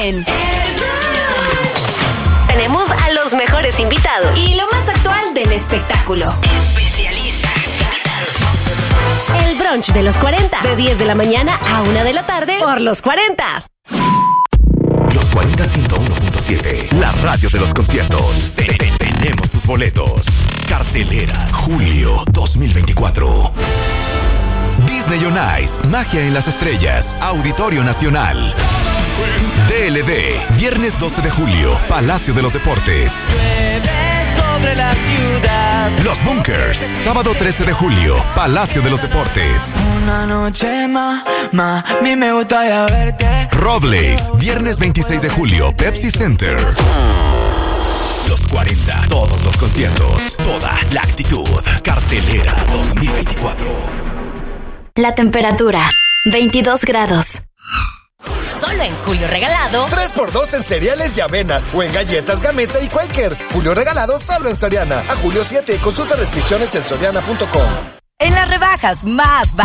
en Tenemos a los mejores invitados y lo más actual del espectáculo. Especialistas invitados. El brunch de los 40, de 10 de la mañana a 1 de la tarde por los 40. Los 40 101.7, la radio de los conciertos. Tenemos tus boletos. Cartelera, julio 2024. Disney on Ice, Magia en las Estrellas, Auditorio Nacional. DLD, viernes 12 de julio, Palacio de los Deportes. Sobre la ciudad. Los Bunkers, sábado 13 de julio, Palacio de los Deportes. Una noche más, mami, me gustaría verte. Robles, viernes 26 de julio, Pepsi Center. Los 40, todos los conciertos, toda la actitud. Cartelera 2024. La temperatura, 22 grados. Solo en Julio Regalado. 3x2 en cereales y avena o en galletas Gamesa y Quaker. Julio Regalado solo en Soriana. A julio 7, consulta restricciones en soriana.com. En las rebajas más